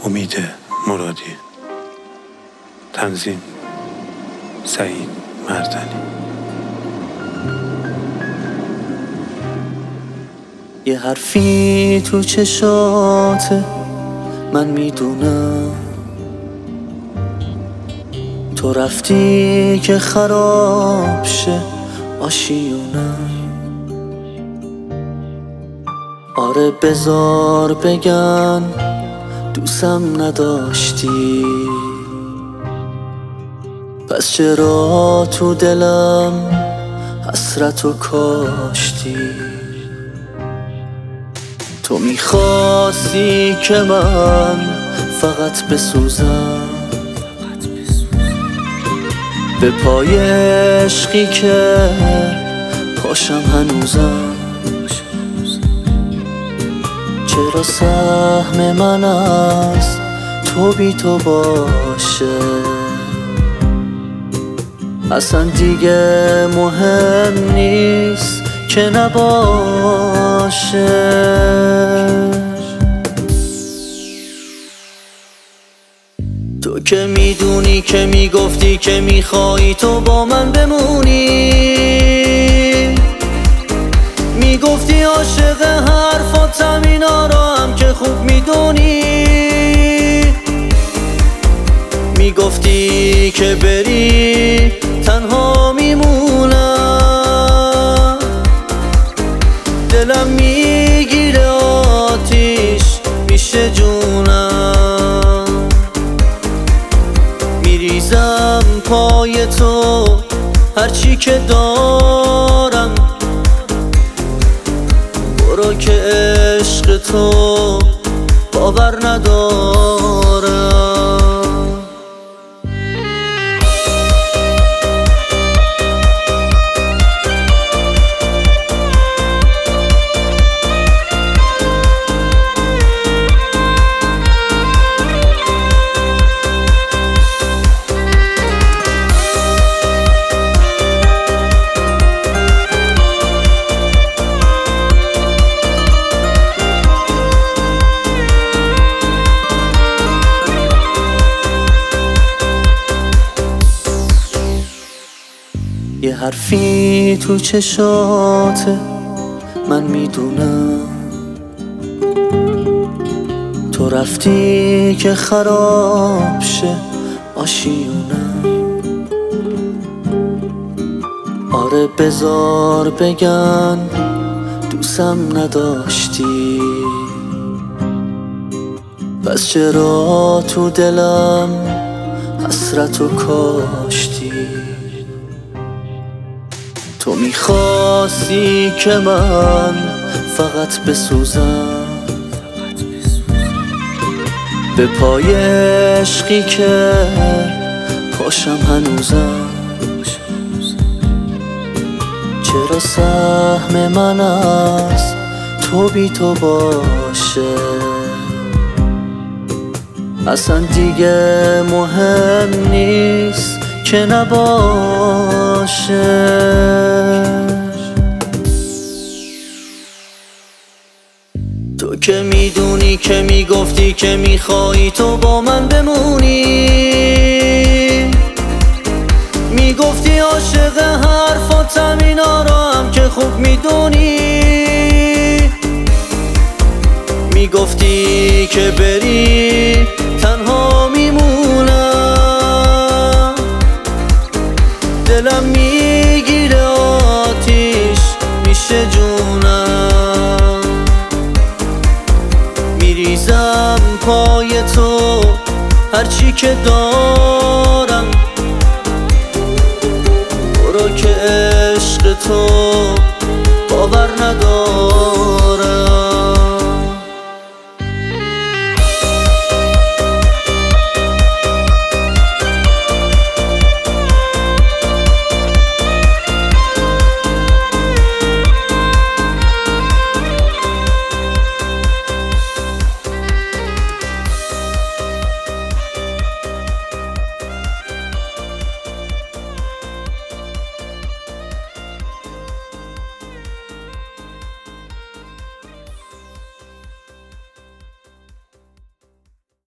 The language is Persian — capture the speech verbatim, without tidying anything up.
امید مرادی. تنظیم سعید مردنی. یه حرفی تو چشاته من میدونم، تو رفتی که خراب شه آشیونم. آره بذار بگن دوستم نداشتی، پس چرا تو دلم حسرتو کاشتی؟ تو میخواستی که من فقط بسوزم به پای عشقی که پاشم هنوزم. چرا سهم من از تو بی تو باشه؟ اصلا دیگه مهم نیست که نباشه. تو که میدونی که میگفتی که میخوایی تو با من بمونی، میگفتی عاشق حرفاتم، اینا رو هم که خوب میدونی. میگفتی که بری تنها میمونم، دلم میگیره آتیش میشه جونم. میریزم پای تو هرچی که دارم، برو که عشق تو باور ندارم. یه حرفی تو چشاته من میدونم، تو رفتی که خراب شه آشیونم. آره بذار بگن دوستم نداشتی، پس چرا تو دلم حسرتو کاشتی؟ تو میخواستی که من فقط بسوزم به پای عشقی که پاشم هنوزم. چرا سهم من از تو بی تو باشه؟ اصلا دیگه مهم نیست که نباشه. تو که میدونی که میگفتی که میخوایی تو با من بمونی، میگفتی عاشق حرفاتم، اینا رو هم که خوب میدونی. میگفتی که بری تنها میمونم، دلم میگیره آتیش میشه جونم. میریزم پای تو هرچی که دارم، برو که عشق تو باور ندارم.